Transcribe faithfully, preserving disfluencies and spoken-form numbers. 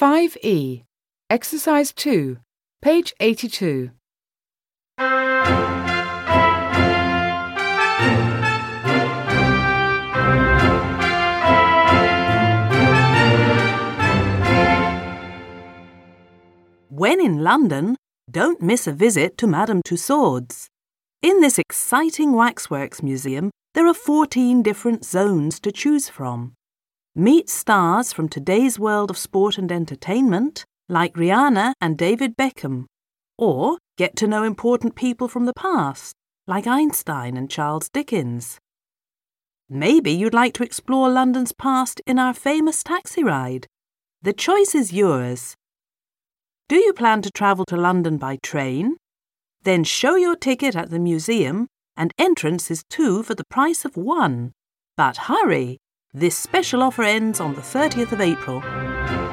five E, Exercise two, page eighty-two. When in London, don't miss a visit to Madame Tussauds. In this exciting waxworks museum, there are fourteen different zones to choose from. Meet stars from today's world of sport and entertainment, like Rihanna and David Beckham. Or get to know important people from the past, like Einstein and Charles Dickens. Maybe you'd like to explore London's past in our famous taxi ride. The choice is yours. Do you plan to travel to London by train? Then show your ticket at the museum and entrance is two for the price of one. But hurry! This special offer ends on the thirtieth of April.